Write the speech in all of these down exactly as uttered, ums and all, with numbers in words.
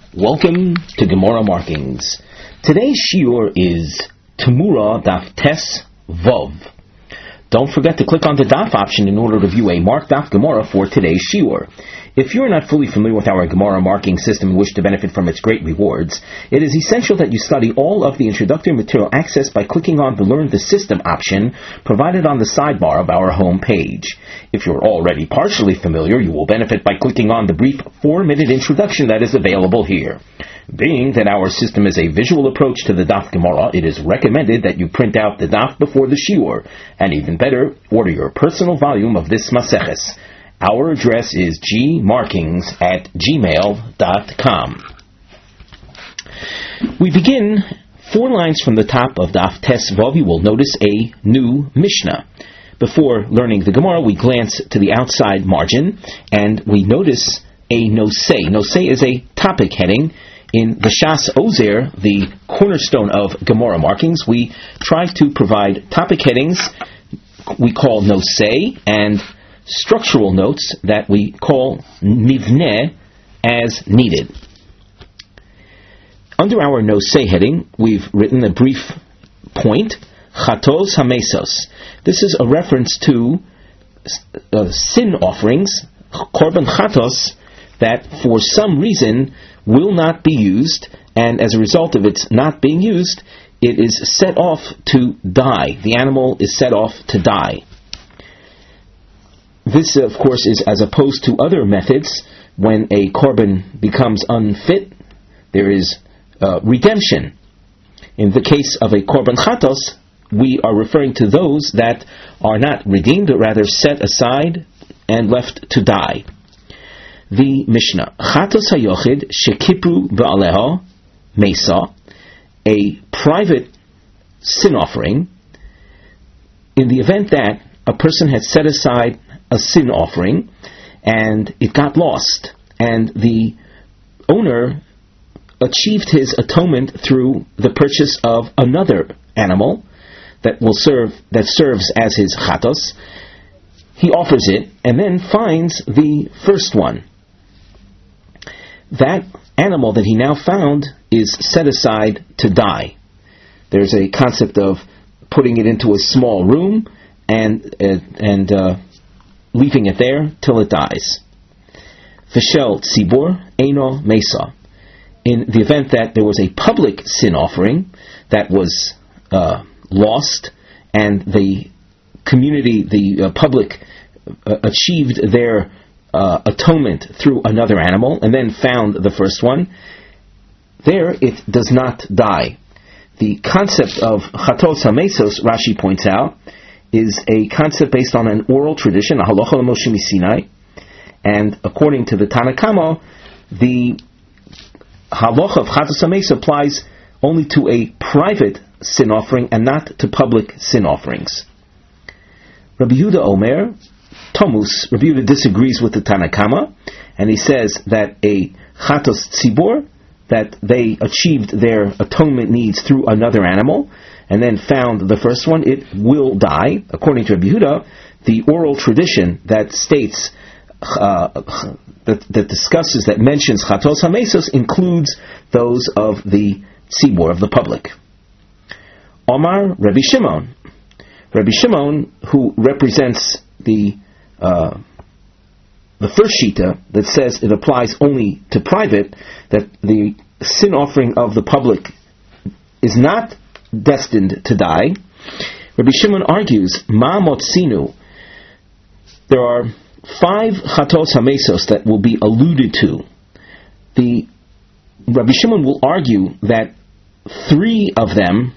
Welcome to Gemara Markings. Today's shiur is Temura Daf Tes Vov. Don't forget to click on the Daf option in order to view a marked Daf Gemara for today's shiur. If you're not fully familiar with our Gemara marking system and wish to benefit from its great rewards, it is essential that you study all of the introductory material accessed by clicking on the Learn the System option provided on the sidebar of our home page. If you're already partially familiar, you will benefit by clicking on the brief four-minute introduction that is available here. Being that our system is a visual approach to the Daf Gemara, it is recommended that you print out the Daf before the shiur, and even better, order your personal volume of this Maseches. Our address is gmarkings at gmail dot com. We begin four lines from the top of Daf Tes Vav. You will notice a new Mishnah. Before learning the Gemara, we glance to the outside margin, and we notice a nosei. Nosei is a topic heading. In the Shas Ozer, the cornerstone of Gemara markings, we try to provide topic headings we call nosei, and structural notes that we call nivneh as needed. Under our nosei heading, we've written a brief point, chatos hamesos. This is a reference to uh, sin offerings, korban chatos, that for some reason will not be used, and as a result of its not being used, it is set off to die. The animal is set off to die. This, of course, is as opposed to other methods. When a korban becomes unfit, there is uh, redemption. In the case of a korban chatos, we are referring to those that are not redeemed, but rather set aside and left to die. The Mishnah, chatos hayochid shekipru ba'aleha mesa, a private sin offering, in the event that a person had set aside a sin offering, and it got lost, and the owner achieved his atonement through the purchase of another animal that will serve that serves as his chatos. He offers it, and then finds the first one. That animal that he now found is set aside to die. There's a concept of putting it into a small room and uh, and uh, leaving it there till it dies. V'shel tzibur eino mesa. In the event that there was a public sin offering that was uh, lost, and the community, the uh, public, uh, achieved their uh, atonement through another animal, and then found the first one, there it does not die. The concept of chatos hamesos, Rashi points out, is a concept based on an oral tradition, a halacha l'Moshe Sinai, and according to the Tanna Kama, the halacha of chatos hamesos applies only to a private sin offering and not to public sin offerings. Rabbi Yehuda Omer, Tomus, Rabbi Yehuda disagrees with the Tanna Kama, and he says that a chatos tzibur, that they achieved their atonement needs through another animal, and then found the first one, it will die. According to Rabbi Yehuda, the oral tradition that states, uh, that, that discusses, that mentions chatos hamesos, includes those of the tzibur, of the public. Omar Rabbi Shimon. Rabbi Shimon, who represents the uh, the first shita that says it applies only to private, that the sin offering of the public is not destined to die. Rabbi Shimon argues, Ma motzinu, there are five chatos hamesos that will be alluded to. The Rabbi Shimon will argue that three of them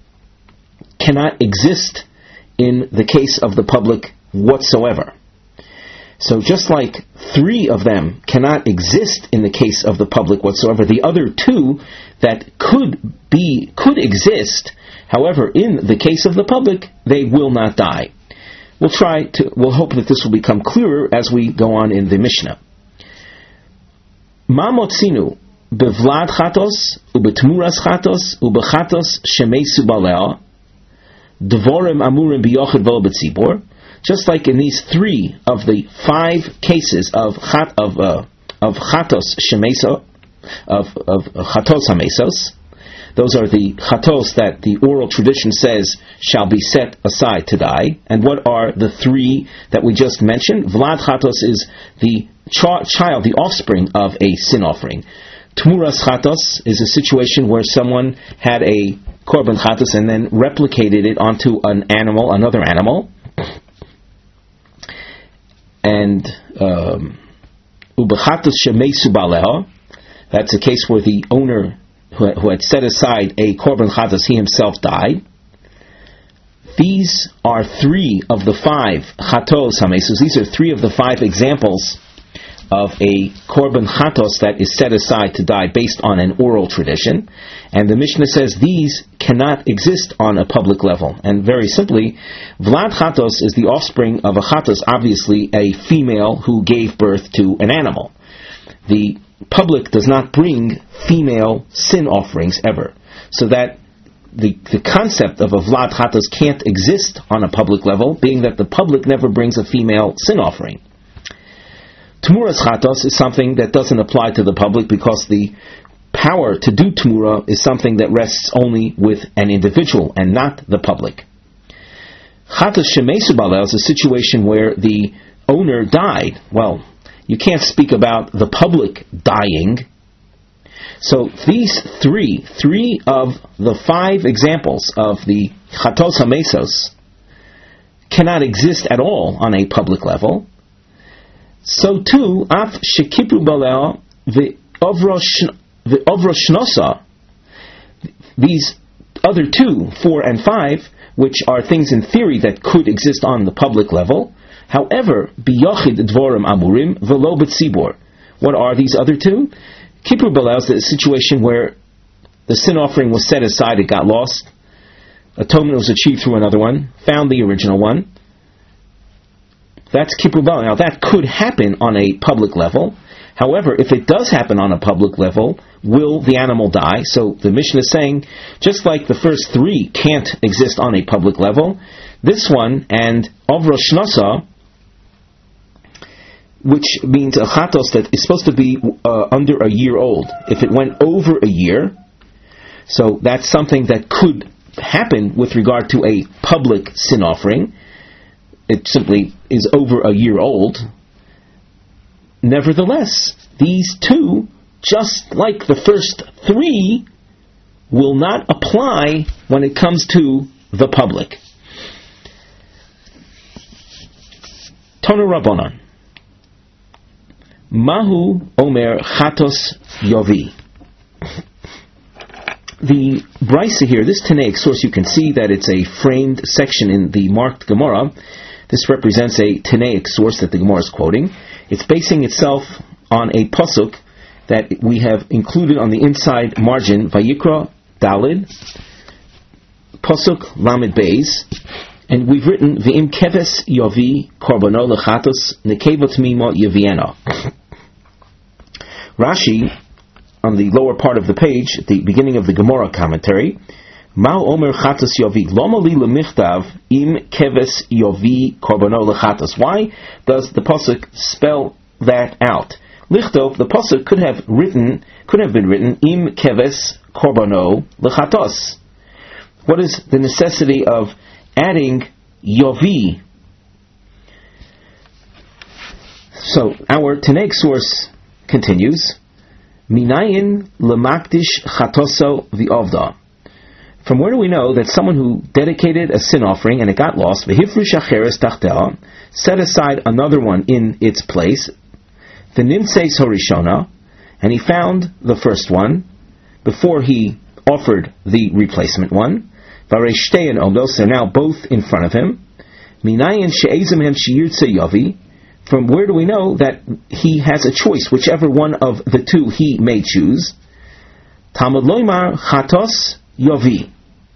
cannot exist in the case of the public whatsoever. So just like three of them cannot exist in the case of the public whatsoever, the other two that could be, could exist, however, in the case of the public, they will not die. We'll try to, we'll hope that this will become clearer as we go on in the Mishnah. Ma motzinu bevlad chatos, ubetmuras chatos, ubechatos shemeisu balea, dvorim amurim biyochid vo betzibor. Just like in these three of the five cases of chat, of uh, of chatos shemesa, of, of chatos hamesos. Those are the chatos that the oral tradition says shall be set aside to die. And what are the three that we just mentioned? Vlad chatos is the ch- child, the offspring of a sin offering. Tmuras chatos is a situation where someone had a korban chatos and then replicated it onto an animal, another animal. And ubechatos shemeisu baleha, that's a case where the owner who, who had set aside a korban chatos, he himself died. These are three of the five chatos hamesus. These are three of the five examples of a korban chatos that is set aside to die based on an oral tradition. And the Mishnah says these cannot exist on a public level. And very simply, Vlad chatos is the offspring of a chatos, obviously a female who gave birth to an animal. The public does not bring female sin offerings ever. So that the, the concept of a Vlad chatos can't exist on a public level, being that the public never brings a female sin offering. Tmuras chatos is something that doesn't apply to the public because the power to do tmura is something that rests only with an individual and not the public. Chatos shemeisu balel is a situation where the owner died. Well, you can't speak about the public dying. So these three, three of the five examples of the chatos hamesos cannot exist at all on a public level. So too, af shekipru balel the ovroshnosa, these other two, four and five, which are things in theory that could exist on the public level. However, biyachid dvorim amurim velo b'tzibor. What are these other two? Kipru balel is the situation where the sin offering was set aside, it got lost. Atonement was achieved through another one, found the original one. That's Kippur Balel. Now that could happen on a public level. However, if it does happen on a public level, will the animal die? So the Mishnah is saying, just like the first three can't exist on a public level, this one and Ovrosh Nasa, which means a chatos that is supposed to be uh, under a year old. If it went over a year, so that's something that could happen with regard to a public sin offering. It simply is over a year old. Nevertheless, these two, just like the first three, will not apply when it comes to the public. Tonu Rabbanan. Mahu Omer Chatos Yovi. The Brisa here, this Tanaic source, you can see that it's a framed section in the marked Gemara. This represents a Tanaic source that the Gemara is quoting. It's basing itself on a pasuk that we have included on the inside margin, Vayikra Dalid, pasuk Lamed Beis, and we've written V'im keves yovi korbono lechatos nekeva tmimo yeviena. Rashi, on the lower part of the page, at the beginning of the Gemara commentary, Ma'u omer chatos yovi loma li lemichtav im keves yovi korbono lechatos. Why does the pasuk spell that out? Lichtov, the pasuk could have written, could have been written im keves korbono lechatos. What is the necessity of adding yovi? So our Tanaic source continues, Minayin lemakdish chatoso v'ovda. From where do we know that someone who dedicated a sin offering and it got lost, v'hifrush acheres tachtea, set aside another one in its place, the nimseis horishona, and he found the first one before he offered the replacement one, v'areshtein omdos, they're now both in front of him, minayin she'ezim hem sheyirtze yovi, from where do we know that he has a choice, whichever one of the two he may choose? Talmud loymar chatos yovi.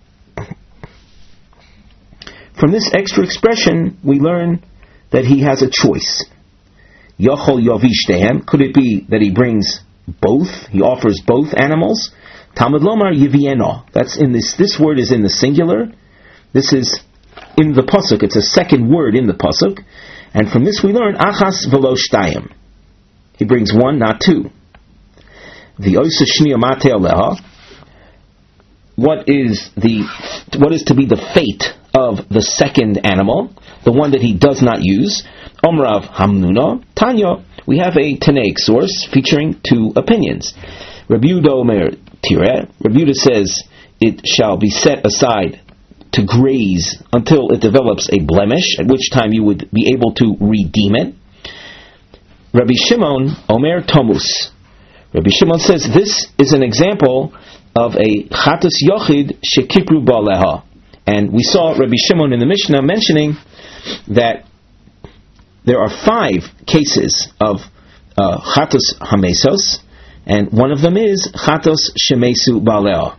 From this extra expression, we learn that he has a choice. Yochol yovi shtehem. Could it be that he brings both? He offers both animals. Talmud lomar yivieno. That's in this. This word is in the singular. This is in the pasuk. It's a second word in the pasuk. And from this we learn achas velo shtayim. He brings one, not two. the Oisa Shniya Mate Aleha, what is the what is to be the fate of the second animal, the one that he does not use? Omrav Hamnuna Tanya. We have a Tanaic source featuring two opinions. Rabbi Yehuda Omer Tireh. Rabbi Yehuda says it shall be set aside to graze until it develops a blemish, at which time you would be able to redeem it. Rabbi Shimon Omer Tomus. Rabbi Shimon says this is an example of a Chatas Yochid Shekipru Baleha. And we saw Rabbi Shimon in the Mishnah mentioning that there are five cases of uh, Chatas Hamesos, and one of them is Chatas Shemesu Baleha.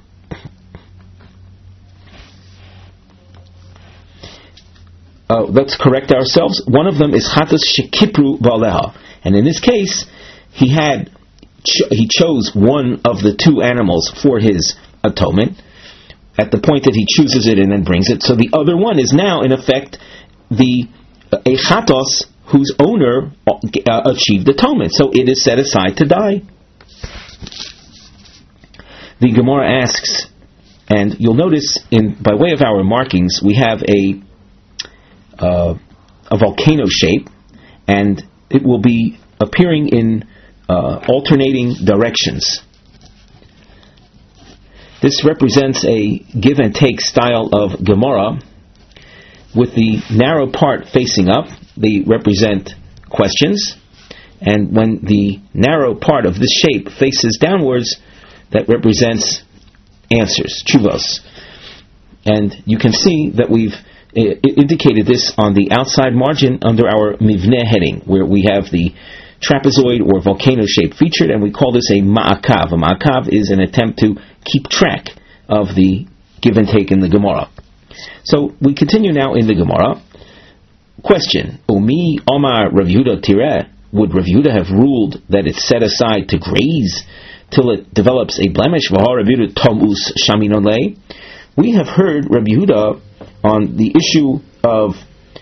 Uh, let's correct ourselves. One of them is Chatas Shekipru Baleha. And in this case, he had ch- he chose one of the two animals for his atonement at the point that he chooses it and then brings it. So the other one is now, in effect, the uh, a chatos whose owner uh, achieved atonement. So it is set aside to die. The Gemara asks, and you'll notice, in by way of our markings, we have a uh, a volcano shape, and it will be appearing in uh, alternating directions. This represents a give and take style of Gemara, with the narrow part facing up. They represent questions, and when the narrow part of this shape faces downwards, that represents answers, tshuvos. And you can see that we've uh, indicated this on the outside margin under our mivneh heading, where we have the trapezoid or volcano shape featured, and we call this a ma'akav. A ma'akav is an attempt to keep track of the give and take in the Gemara. So we continue now in the Gemara. Question: Umi Omar Rav Yehuda Tireh. Would Rav Yehuda have ruled that it's set aside to graze till it develops a blemish? V'ha Rav Yehuda Tomus Shaminon Lei. We have heard Rav Yehuda on the issue of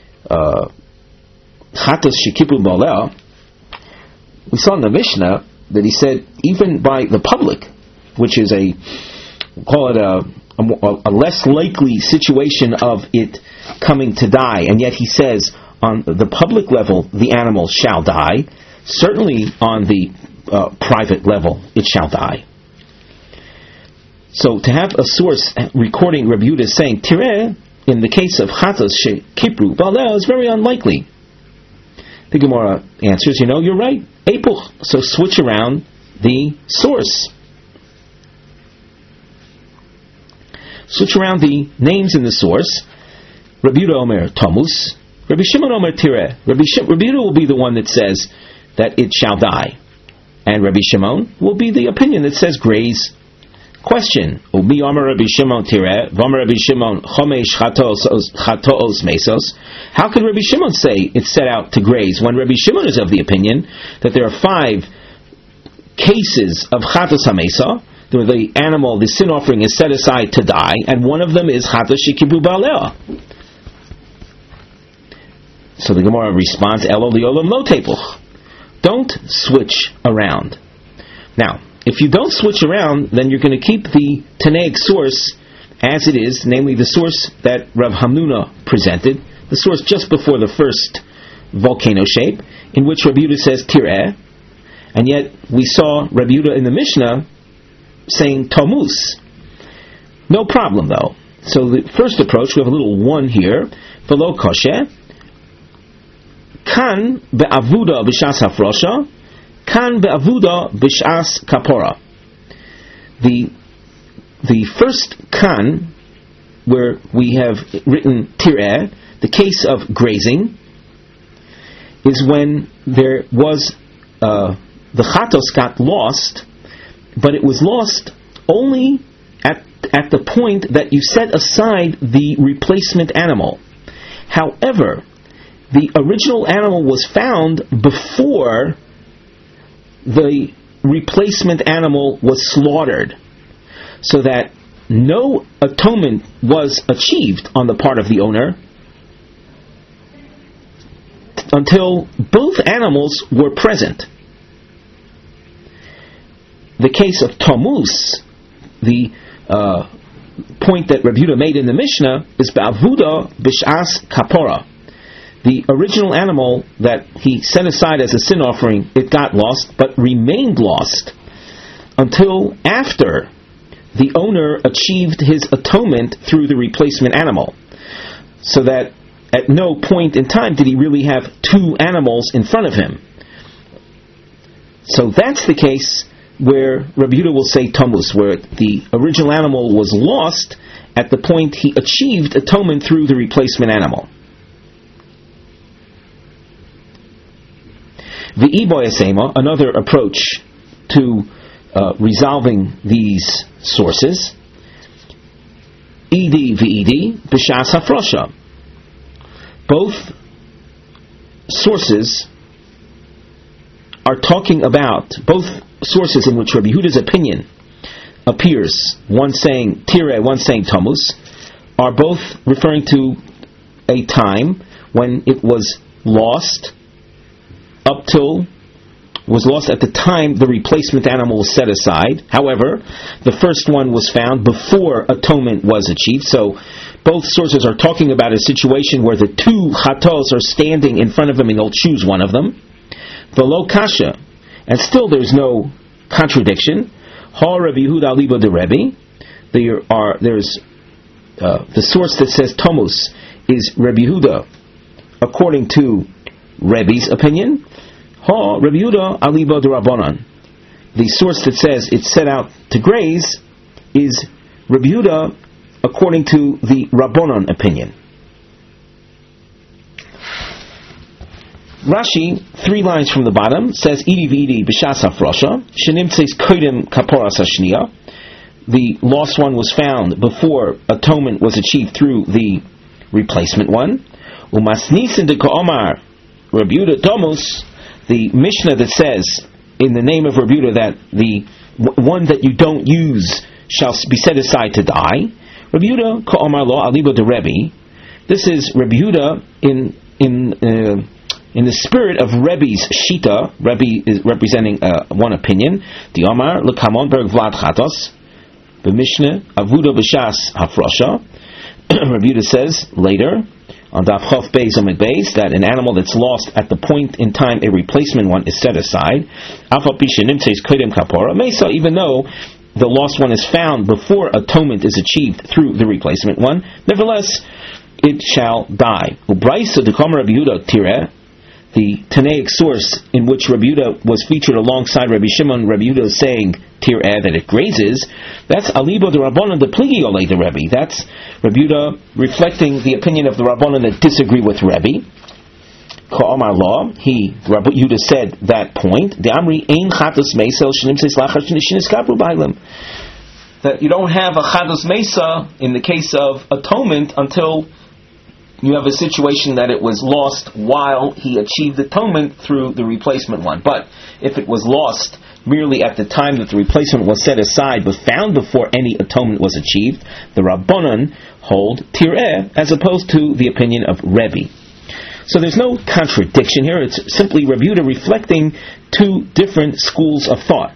Chatas Shekipru Baleha. We saw in the Mishnah that he said even by the public, which is a, call it a, a, a less likely situation of it coming to die, and yet he says on the public level the animal shall die. Certainly on the uh, private level it shall die. So to have a source recording Rabbi Yehuda saying Tireh in the case of Chatas Shekipru Baleha is very unlikely. The Gemara answers, you know, you're right. Epuch. So switch around the source. Switch around the names in the source. Rabbi Yehuda Omer Tomus. Rabbi Shimon Omer Tireh. Rabbi, Sh- Rabbi Yehuda will be the one that says that it shall die. And Rabbi Shimon will be the opinion that says graze. Question: Umi Omer Rabbi Shimon Tireh, V'Omer Rabbi Shimon Chomesh Chatoos Mesos. How could Rabbi Shimon say it's set out to graze when Rabbi Shimon is of the opinion that there are five cases of Chatos Hamesa, where the animal, the sin offering, is set aside to die, and one of them is Chatos Shekipru Baleha? So the Gemara responds, Elo Liolam Lo Tepuch. Don't switch around. Now, if you don't switch around, then you're going to keep the Tanaic source as it is, namely the source that Rav Hamnuna presented, the source just before the first volcano shape, in which Rabbi Yehuda says Tireh, and yet we saw Rabbi Yehuda in the Mishnah saying Tomus. No problem though. So the first approach, we have a little one here, Velo Koshe, Kan be'avuda b'shas hafrosha, Kan be'avuda b'shas kapora. The the first kan, where we have written tireh, the case of grazing, is when there was uh, the chatos got lost, but it was lost only at at the point that you set aside the replacement animal. However, the original animal was found before the replacement animal was slaughtered, so that no atonement was achieved on the part of the owner until both animals were present. the case of Tamus, the uh, point that Rabbi Yehuda made in the Mishnah is Ba'avuda Bish'as Kapora. The original animal that he set aside as a sin offering, it got lost, but remained lost until after the owner achieved his atonement through the replacement animal. So that at no point in time did he really have two animals in front of him. So that's the case where Rabbi Yehuda will say Tamus, where the original animal was lost at the point he achieved atonement through the replacement animal. The Iboyasema, another approach to uh, resolving these sources, Edi v'Edi b'shas hafrosha. Both sources are talking about, both sources in which Rabbi Yehuda's opinion appears, one saying Tireh, one saying Tamus, are both referring to a time when it was lost up till, was lost at the time the replacement animal was set aside. However, the first one was found before atonement was achieved. So both sources are talking about a situation where the two chatos are standing in front of him and he'll choose one of them. The lo kasha, and still there's no contradiction. Ha Rabbi Yehuda alibo de Rebbe. There are there's uh, the source that says Tamus is Rabbi Yehuda according to Rebbe's opinion. Ha Rabbi Yehuda alibo de Rabbanan. The source that says it's set out to graze is Rabbi Yehuda according to the Rabbanan opinion. Rashi, three lines from the bottom, says Edi v'Edi b'shas hafrosha shenimtzeis kodim kaporas hashniya. The lost one was found before atonement was achieved through the replacement one. Umasnisin de ka'omar Rabbi Yehuda Tamus, the Mishnah that says in the name of Rabbi Yehuda that the one that you don't use shall be set aside to die. Rabbi Yehuda ka'omar lo alibo de Rebbe. This is Rabbi Yehuda in in. Uh, In the spirit of Rebbe's Shita, Rebbe is representing uh, one opinion. The Omar lekamon berg vlad chatos, the Mishnah avuda b'shas hafrosha. Rabbi Yehuda says later on Daf Chof Beis Amid Beis that an animal that's lost at the point in time a replacement one is set aside. Afal pishanim says kodem kapora mesa, even though the lost one is found before atonement is achieved through the replacement one, nevertheless it shall die. Ubraisa de Kamer Rabbi Yehuda Tireh. The Tanaic source in which Rabbi Yehuda was featured alongside Rabbi Shimon, Rabbi Yehuda saying Tireh that it grazes, that's Alibo de Rabbanan de Pligi Olei de Rebbe. That's Rabbi Yehuda reflecting the opinion of the Rabbanan that disagree with Rebbe. Ka'amar law, he, Rabbi Yehuda said that point, De Amri ein chatos meisel shenim seis lachar shenishin eskapru b'ailim. That you don't have a chatos mesa in the case of atonement until you have a situation that it was lost while he achieved atonement through the replacement one. But if it was lost merely at the time that the replacement was set aside but found before any atonement was achieved, the Rabbanan hold Tireh as opposed to the opinion of Rebbe. So there's no contradiction here. It's simply Rabbi Yehuda reflecting two different schools of thought.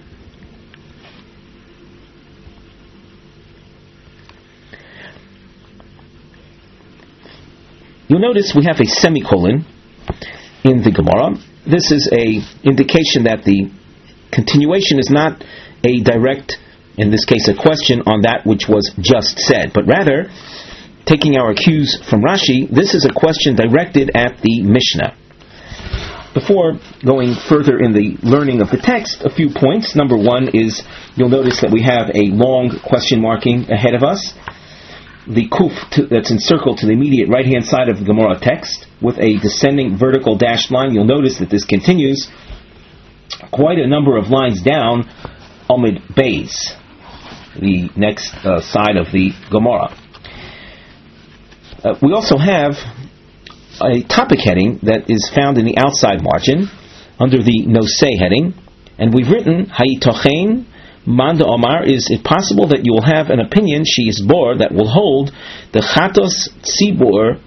You'll notice we have a semicolon in the Gemara. This is a indication that the continuation is not a direct, in this case a question, on that which was just said, but rather, taking our cues from Rashi, this is a question directed at the Mishnah. Before going further in the learning of the text, a few points. Number one is, you'll notice that we have a long question marking ahead of us. The kuf to, that's encircled to the immediate right-hand side of the Gemara text with a descending vertical dashed line. You'll notice that this continues quite a number of lines down Amid Beis, the next uh, side of the Gemara. Uh, we also have a topic heading that is found in the outside margin under the Nosei heading, and we've written Hayitochein Manda Omar, is it possible that you will have an opinion, she is bor, that will hold the Chatos Tzibor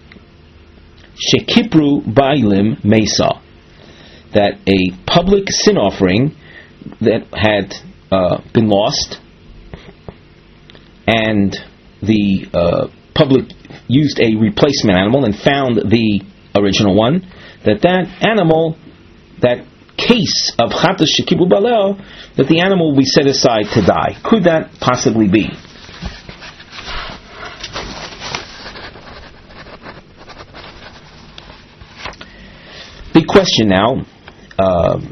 Shekipru Bailim Mesa, that a public sin offering that had uh, been lost, and the uh, public used a replacement animal and found the original one, that that animal, that case of chatas shekibru baleo, that the animal will be set aside to die. Could that possibly be? The question now uh,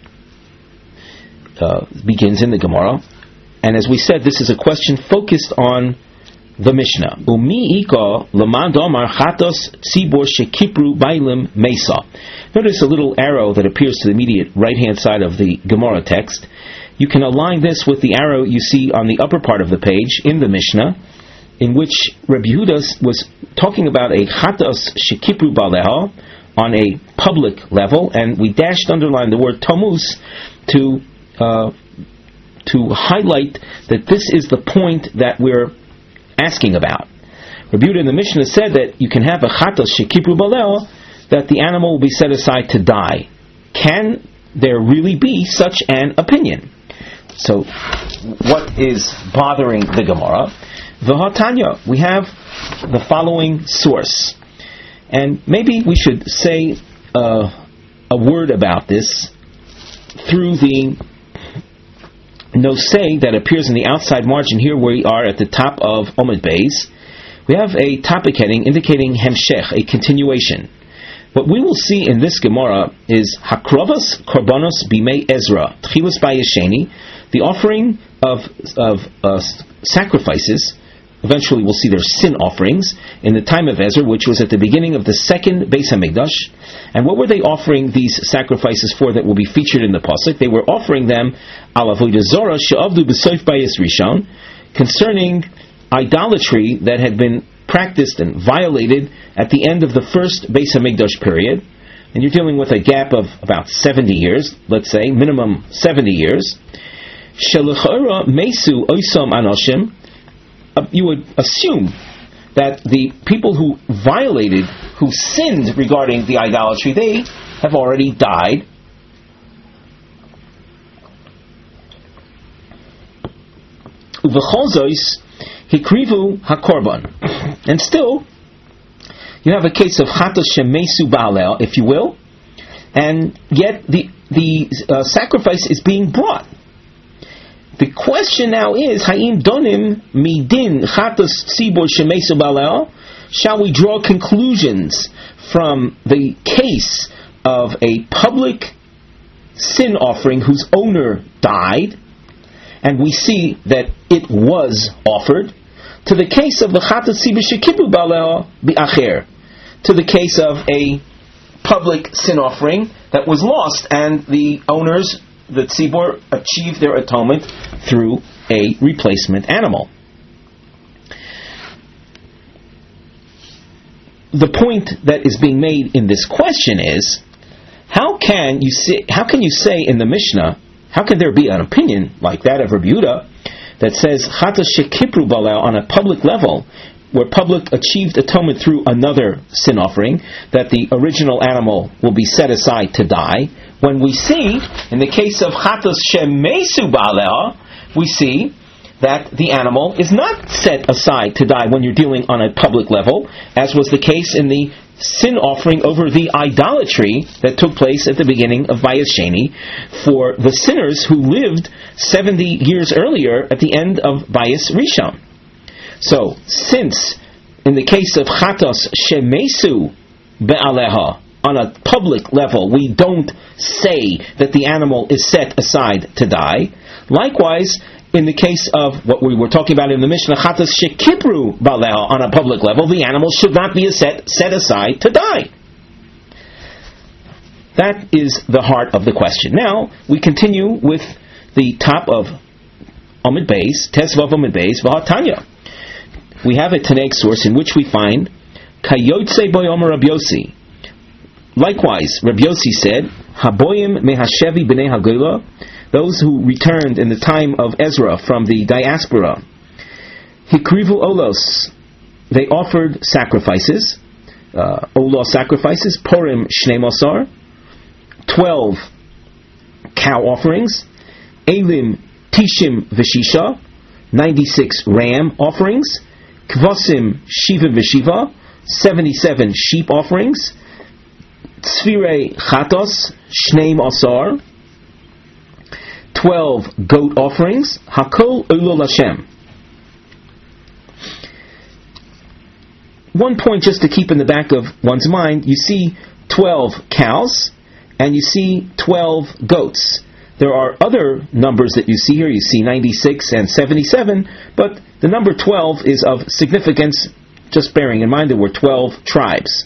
uh, begins in the Gemara, and as we said, this is a question focused on the Mishnah. Umi ika lamad omar chatos tzibor shekipru bailim mesa. Notice a little arrow that appears to the immediate right-hand side of the Gemara text. You can align this with the arrow you see on the upper part of the page in the Mishnah, in which Rabbi Yehuda was talking about a chatos shekipru baleha on a public level, and we dashed underline the word tamus to uh, to highlight that this is the point that we're asking about. Rabbi Yehuda in the Mishnah said that you can have a chatos shekipru baleo, that the animal will be set aside to die. Can there really be such an opinion? So, what is bothering the Gemara? V'hatanya, we have the following source. And maybe we should say uh, a word about this through the nosei that appears in the outside margin here, where we are at the top of Omid Beis. We have a topic heading indicating hemshech, a continuation. What we will see in this Gemara is Hakrovas Korbanos Bimei Ezra, Tchilas Bayesheni, the offering of, of uh, sacrifices. Eventually we'll see their sin offerings in the time of Ezra, which was at the beginning of the second Beis HaMikdash. And what were they offering these sacrifices for that will be featured in the Pasuk? They were offering them al avodah zara she'avdu b'soif bayis rishon, concerning idolatry that had been practiced and violated at the end of the first Beis HaMikdash period. And you're dealing with a gap of about seventy years, let's say, minimum seventy years. Shelechora mesu oisam anoshim, you would assume that the people who violated, who sinned regarding the idolatry, they have already died. Uvechol hikrivu hakorban, and still you have a case of chatos shemesu ba'alel, if you will, and yet the the uh, sacrifice is being brought. The question now is, Haim donim midin chatos tzibor shemesu ba'alel? Shall we draw conclusions from the case of a public sin offering whose owner died, and we see that it was offered, to the case of the chatos tzibor shekipru ba'alel bi'acher, to the case of a public sin offering that was lost, and the owners, the tzibor, achieved their atonement through a replacement animal. The point that is being made in this question is, how can you say, how can you say in the Mishnah, how can there be an opinion like that of Rabbi Yehuda that says chatos shekipru baleo on a public level, where public achieved atonement through another sin offering, that the original animal will be set aside to die, when we see, in the case of chatos shemesu baleo, we see that the animal is not set aside to die when you're dealing on a public level, as was the case in the sin offering over the idolatry that took place at the beginning of Bayis Sheni for the sinners who lived seventy years earlier at the end of Bayis Rishon. So, since in the case of chatos shemesu be'aleha, on a public level, we don't say that the animal is set aside to die, likewise, in the case of what we were talking about in the Mishnah, chatos shekipru baleha, on a public level, the animal should not be set, set aside to die. That is the heart of the question. Now, we continue with the top of Omid Beis, Tesvav Omid Beis, V'hatanya. We have a Tanaic source in which we find Kayotze Boyomer Rabbi Yossi. Likewise, Rabbi Yossi said, Haboyim mehashevi b'nei hagila, those who returned in the time of Ezra from the diaspora, Hikrivu olos, they offered sacrifices, uh, olos sacrifices, Purim shnei mosar, twelve cow offerings, Elim Tishim v'shisha, ninety-six ram offerings. Kvasim shivim v'shiva, seventy-seven sheep offerings. Tzvirei chatos, shneim asar, twelve goat offerings. Hakol ulol Hashem. One point just to keep in the back of one's mind, you see twelve cows and you see twelve goats. There are other numbers that you see here. You see ninety-six and seventy-seven, but the number twelve is of significance, just bearing in mind there were twelve tribes.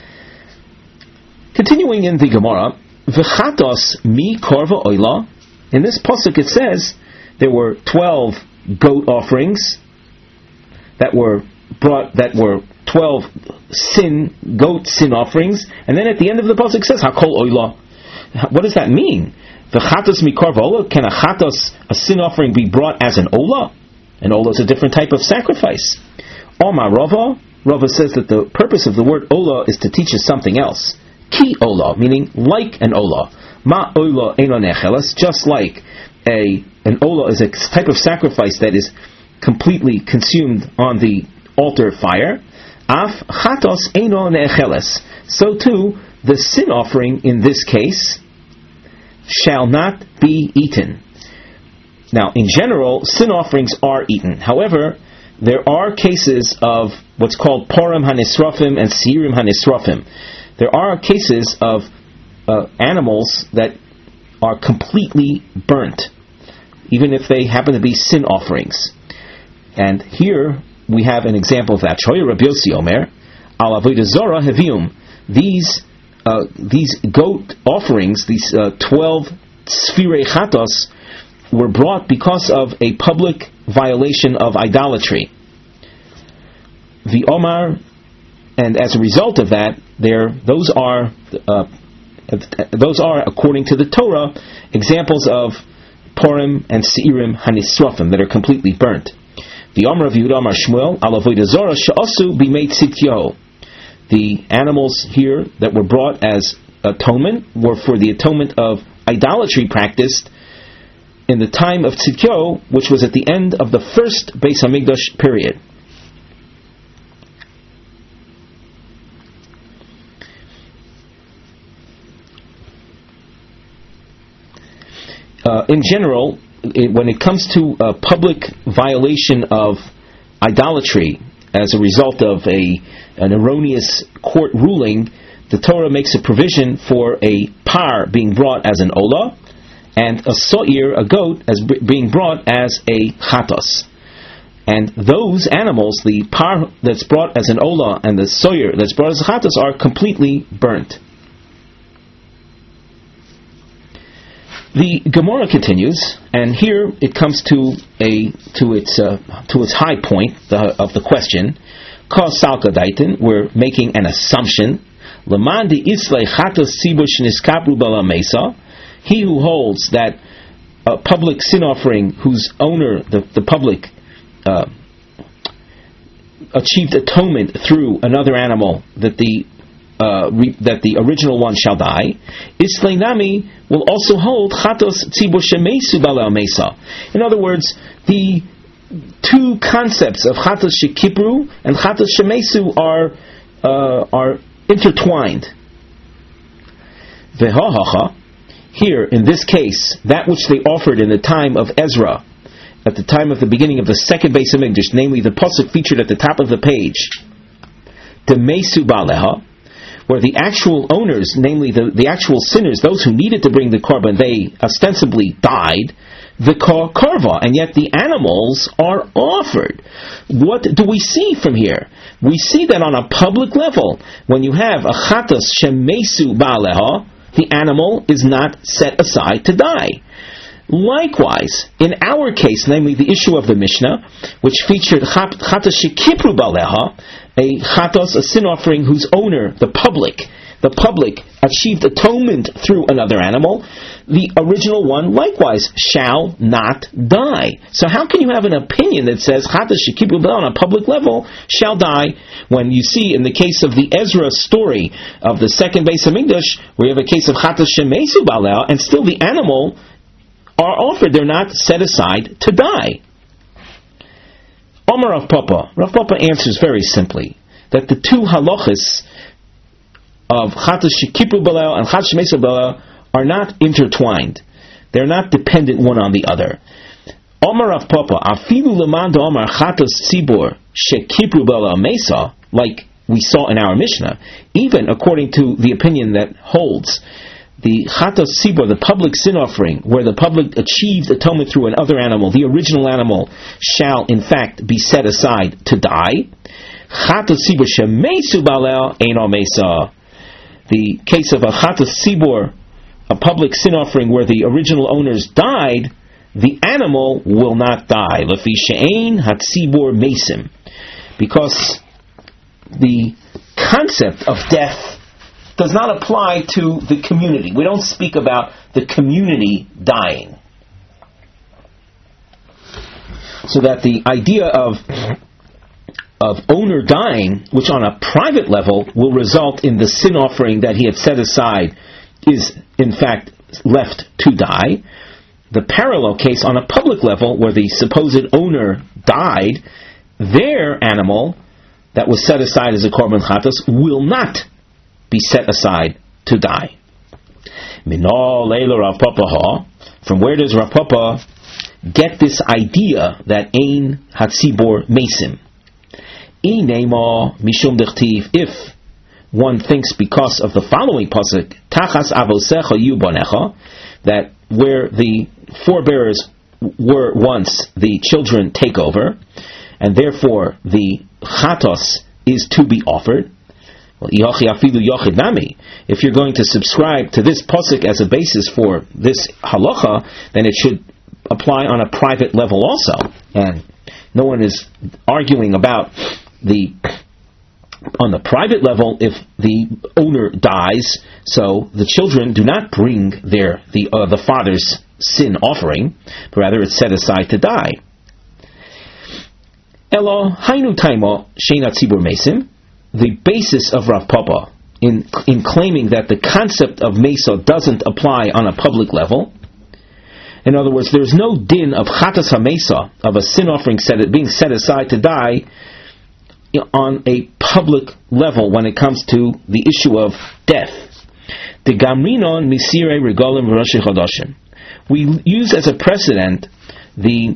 Continuing in the Gemara, V'chatos mi korva oila. In this pasuk it says there were twelve goat offerings that were brought, that were twelve sin, goat sin offerings, and then at the end of the pasuk it says hakol oila. What does that mean? V'chatos mi korva oila. Can a chatos, a sin offering, be brought as an ola? An ola is a different type of sacrifice. Omar Rava, Rava says that the purpose of the word ola is to teach us something else. Ki ola, meaning like an ola. Ma ola eno necheles, just like a an ola is a type of sacrifice that is completely consumed on the altar fire. Af chatos eno necheles. So too, the sin offering in this case shall not be eaten. Now, in general, sin offerings are eaten. However, there are cases of what's called Purim hanisrafim and Seirim hanisrafim. There are cases of uh, animals that are completely burnt, even if they happen to be sin offerings. And here we have an example of that. Shoy Rabbi Yossi Omer, al avodah zara hevium. These uh, these goat offerings, these uh, twelve sfirei chatos, were brought because of a public violation of idolatry. The Omar, and as a result of that, there those are uh, those are, according to the Torah, examples of Purim and Seirim hanisrafim that are completely burnt. The Omar of Yehuda Amar Shmuel al avodah zara she'asu b'mei tzidkiyahu. The animals here that were brought as atonement were for the atonement of idolatry practiced in the time of Tzidkiyahu, which was at the end of the first Beis Hamikdash period. Uh, in general, it, when it comes to a public violation of idolatry as a result of a an erroneous court ruling, the Torah makes a provision for a par being brought as an olah, and a so'ir, a goat, as b- being brought as a chatos. And those animals, the par that's brought as an olah and the so'ir that's brought as a chatos, are completely burnt. The Gemara continues, and here it comes to a to its uh, to its high point the, of the question. Ka salka daitin, we're making an assumption. Lamandi islay chatos sibush niskapru bala mesa. He who holds that a public sin offering whose owner, the, the public, uh, achieved atonement through another animal, that the uh, re, that the original one shall die, Islaynami will also hold chatos tzibur shemesu bala mesa. In other words, the two concepts of chatos shekipru and chatos shemesu are uh, are intertwined. Vehahacha. Here, in this case, that which they offered in the time of Ezra, at the time of the beginning of the second Beis Hamikdash, namely the pasuk featured at the top of the page, Demesu Baleha, where the actual owners, namely the, the actual sinners, those who needed to bring the korban, they ostensibly died, the karva, and yet the animals are offered. What do we see from here? We see that on a public level, when you have a chatas shemesu baleha, the animal is not set aside to die. Likewise, in our case, namely the issue of the Mishnah, which featured chatos shekipru baleha, a chatos, a sin offering whose owner, the public, the public achieved atonement through another animal, the original one likewise shall not die. So how can you have an opinion that says chatos shekipru baleha on a public level shall die, when you see in the case of the Ezra story of the second Beis Hamikdash, where you have a case of chatos shemesu baleha, and still the animal are offered. They're not set aside to die. Omar Rav Papa. Rav Papa answers very simply that the two halachas of Chatas Shekipru Balel and Chatas Shemesu Balel are not intertwined. They're not dependent one on the other. Omar Rav Papa, Afilu Leman Omar Chatas Tzibur Shekipru Balel Mesa, like we saw in our Mishnah, even according to the opinion that holds the Chatas Tzibur, the public sin offering, where the public achieved atonement through another animal, the original animal shall in fact be set aside to die. Chatas Tzibur Shemesu Balel Eino Mesa. The case of a Chatas Tzibur, a public sin offering where the original owners died, the animal will not die. Lefi she'ein hatzibur mesim, because the concept of death does not apply to the community. We don't speak about the community dying. So that the idea of of owner dying, which on a private level will result in the sin offering that he had set aside, is in fact left to die. The parallel case on a public level, where the supposed owner died, their animal that was set aside as a korban chatas will not be set aside to die. From where does Rav Papa get this idea that ein hatzibor mesim? If one thinks because of the following pasuk, tachas avosecha yu bonecha, that where the forebearers were once, the children take over, and therefore the chatos is to be offered. Well, if you're going to subscribe to this pasuk as a basis for this halacha, then it should apply on a private level also. And no one is arguing about the on the private level if the owner dies, so the children do not bring their the uh, the father's sin offering, but rather it's set aside to die. Elo hainu taimo sheina tzibur mesim. The basis of Rav Papa in in claiming that the concept of mesa doesn't apply on a public level. In other words, there's no din of chatas ha-mesa, of a sin offering set, being set aside to die on a public level when it comes to the issue of death. The gamrinon misire regalim v'rosh chodashim. We use as a precedent the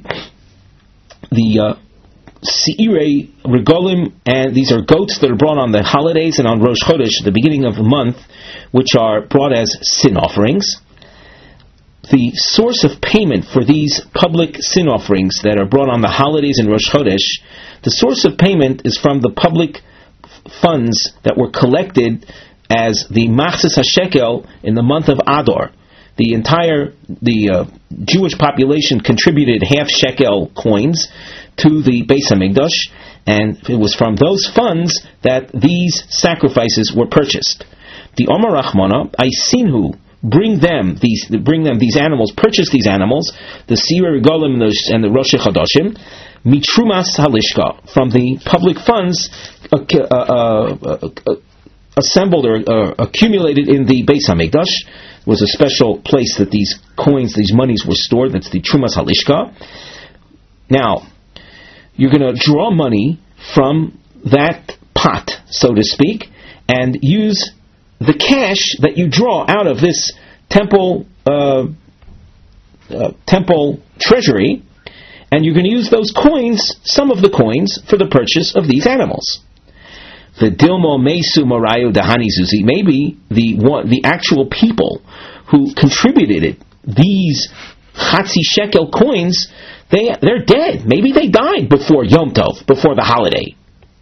the uh, seire regalim, and these are goats that are brought on the holidays and on Rosh Chodesh, the beginning of the month, which are brought as sin offerings. The source of payment for these public sin offerings that are brought on the holidays in Rosh Chodesh, the source of payment is from the public funds that were collected as the Machzis HaShekel in the month of Adar. The entire the uh, Jewish population contributed half shekel coins to the Beis HaMikdash, and it was from those funds that these sacrifices were purchased. The Omar Rachmana, Aisinhu, bring them these bring them these animals, purchase these animals, the Sira Regalim and the Rosh Chodashim, Mitrumas Halishka, from the public funds uh, uh, uh, uh, assembled or uh, accumulated in the Beis HaMikdash. Was a special place that these coins, these monies were stored. That's the Trumas Halishka. Now, you're going to draw money from that pot, so to speak, and use the cash that you draw out of this temple uh, uh, temple treasury, and you're going to use those coins, some of the coins, for the purchase of these animals. The Dilmo Mesu Marayu Dahani Zuzi, maybe the one, the actual people who contributed it, these Chatzi Shekel coins, they they're dead. Maybe they died before Yom Tov, before the holiday.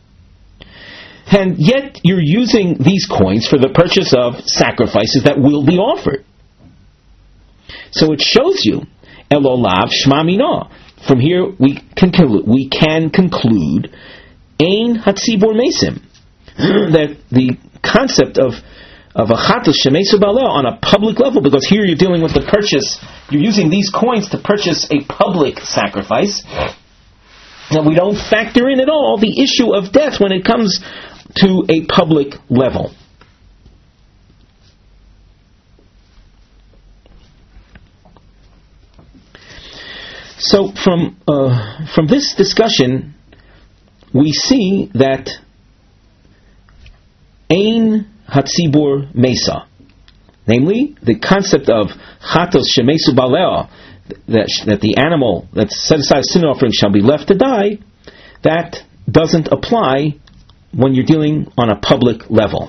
And yet you're using these coins for the purchase of sacrifices that will be offered. So it shows you, Elolav Shma Mina. From here we can conclude, we can conclude Ein Hatzibur Mesim, that the concept of of a chatas shemesu baleh on a public level, because here you're dealing with the purchase, you're using these coins to purchase a public sacrifice. Now we don't factor in at all the issue of death when it comes to a public level. So from uh, from this discussion, we see that Ein Hatzibur Mesa, namely the concept of Chatos Shemesu Balea, that, that the animal that's set aside as sin offering shall be left to die, that doesn't apply when you're dealing on a public level.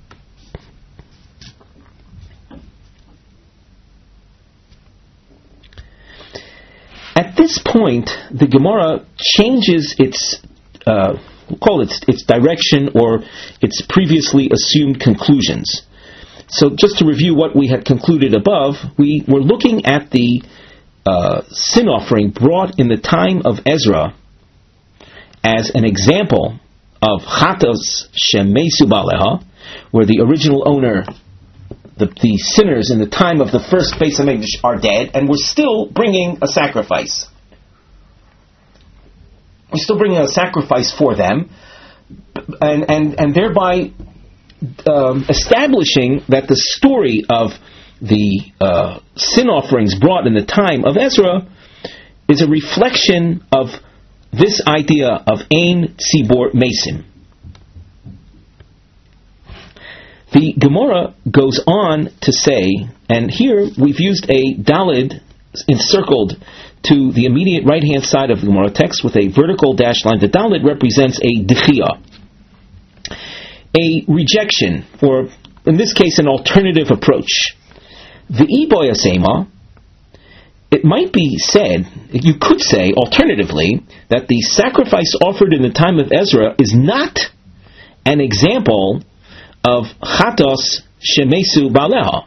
At this point, the Gemara changes its, uh, we'll call it its direction or its previously assumed conclusions. So just to review what we had concluded above, we were looking at the uh, sin offering brought in the time of Ezra as an example of Chatos Shemesu Baleha, where the original owner, the, the sinners in the time of the first Beis HaMikdash are dead, and we're still bringing a sacrifice. We're still bringing a sacrifice for them, and and, and thereby um, establishing that the story of the uh, sin offerings brought in the time of Ezra is a reflection of this idea of Ein Tzibor Mesim. The Gemara goes on to say, and here we've used a dalid encircled to the immediate right-hand side of the Gemara text with a vertical dashed line. The dalid represents a dichia, a rejection, or in this case an alternative approach. The Iboy Asema, it might be said, you could say alternatively, that the sacrifice offered in the time of Ezra is not an example of Chatos Shemesu Baleha.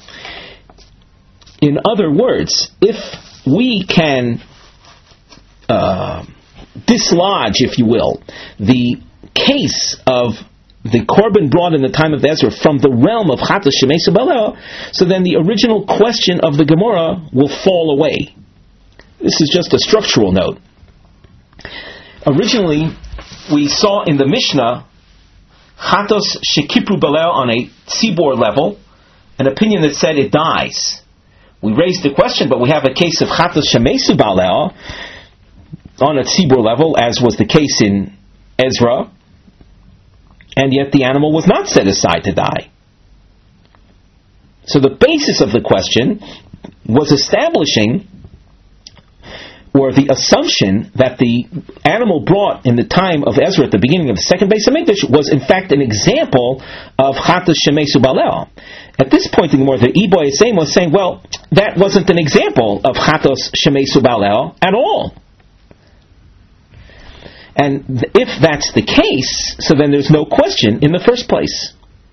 In other words, if we can uh, dislodge, if you will, the case of the korban brought in the time of Ezra from the realm of Chatos Shemesu Baleha, so then the original question of the Gemara will fall away. This is just a structural note. Originally, we saw in the Mishnah Chatos Shekipru Baleha on a tzibor level, an opinion that said it dies. We raised the question, but we have a case of Chatos Shemesu Baleha on a tzibor level, as was the case in Ezra, and yet the animal was not set aside to die. So the basis of the question was establishing, or the assumption, that the animal brought in the time of Ezra at the beginning of the second Beis HaMikdash was in fact an example of Chatos Shemesu Baleha. At this point in the Gemara, the Iboy Asema was saying, well, that wasn't an example of Chatos Shemesu Baleha at all. And if that's the case, so then there's no question in the first place.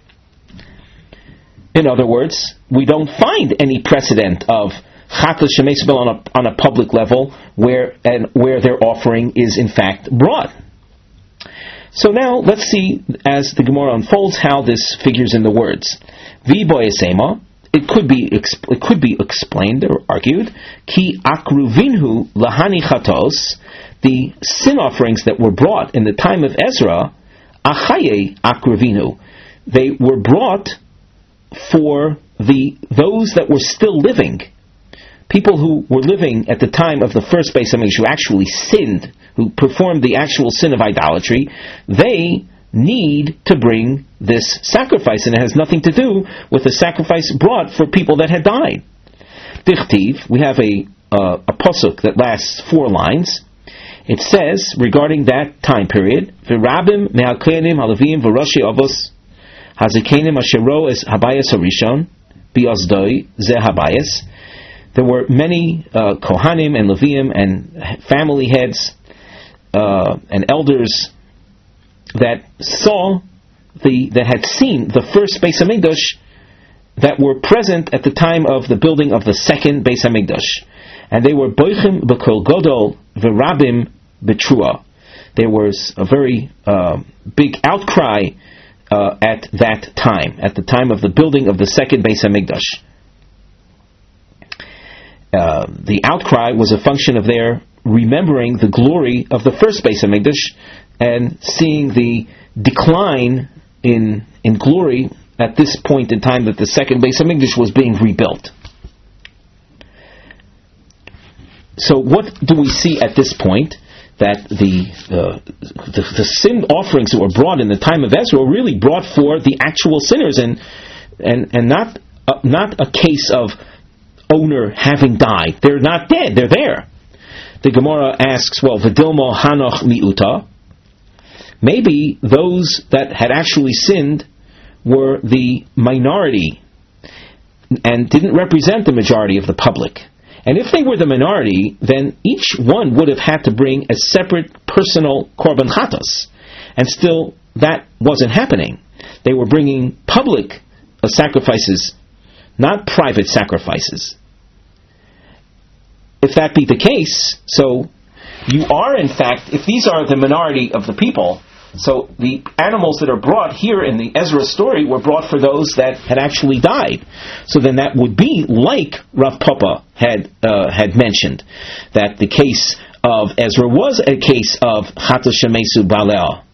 In other words, we don't find any precedent of Chatos Shemesu Baleha on a, on a public level where and where their offering is in fact brought. So now let's see, as the Gemara unfolds, how this figures in the words. V'boy Asema, it could be exp- it could be explained or argued, ki akruvinhu lahani chatos, the sin offerings that were brought in the time of Ezra, achaye akruvinu, they were brought for the those that were still living, people who were living at the time of the first Beis HaMikdash, who actually sinned, who performed the actual sin of idolatry. They need to bring this sacrifice, and it has nothing to do with the sacrifice brought for people that had died. Dichtiv, we have a uh, a pasuk that lasts four lines. It says, regarding that time period, V'rabim me'hakohanim halavim v'roshi avos hazikenim ashero es habayas harishon bi'ozdoi ze habayas. There were many uh, kohanim and leviim and family heads uh, and elders that saw the that had seen the first Beis HaMikdash, that were present at the time of the building of the second Beis HaMikdash. And they were boichim b'kol godol v'rabim b'trua. There was a very uh, big outcry uh, at that time, at the time of the building of the second Beis HaMikdash. Uh, the outcry was a function of their remembering the glory of the first Beis HaMikdash and seeing the decline in in glory at this point in time that the second Beis HaMikdash was being rebuilt. so what do we see at this point? That the, uh, the the sin offerings that were brought in the time of Ezra were really brought for the actual sinners, and and and not uh, not a case of owner having died. They're not dead; they're there. The Gemara asks, well, V'dilmo hanoch miuta. Maybe those that had actually sinned were the minority and didn't represent the majority of the public. And if they were the minority, then each one would have had to bring a separate personal korban chatos. And still, that wasn't happening. They were bringing public uh, sacrifices, not private sacrifices. If that be the case, so you are in fact, if these are the minority of the people, so the animals that are brought here in the Ezra story were brought for those that had actually died. So then that would be like Rav Papa had uh, had mentioned, that the case of Ezra was a case of Chatos Shemesu Balea.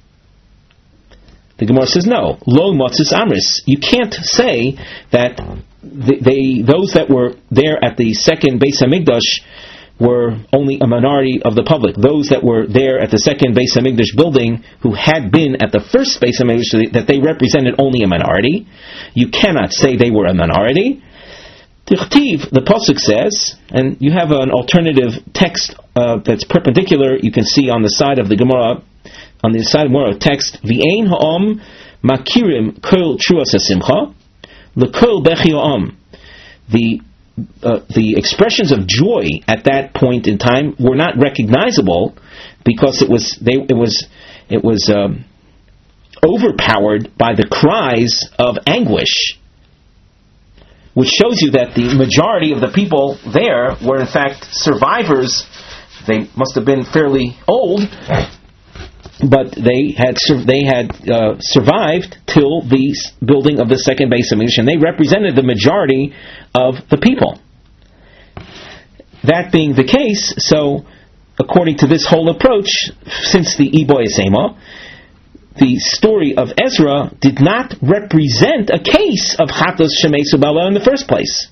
The Gemara says no, Lo Motzis Amris. You can't say that they, they those that were there at the second Beis Hamikdash were only a minority of the public. Those that were there at the second Beis Hamikdash building who had been at the first Beis Hamikdash, that they represented only a minority. You cannot say they were a minority. Tichtiv, the Pasuk says, and you have an alternative text uh, that's perpendicular, you can see on the side of the Gemara, on the side of the Gemara text, V'ein ha'om makirim kol truas hasimcha, l'kol bechi ha'om. The Uh, the expressions of joy at that point in time were not recognizable because it was they it was it was um, overpowered by the cries of anguish, which shows you that the majority of the people there were in fact survivors. They must have been fairly old, but they had they had uh, survived till the building of the second Beis Hamikdash, and they represented the majority of the people. That being the case, so according to this whole approach, since the Iboy Sema, the story of Ezra did not represent a case of Chatos Shemesu Balea in the first place.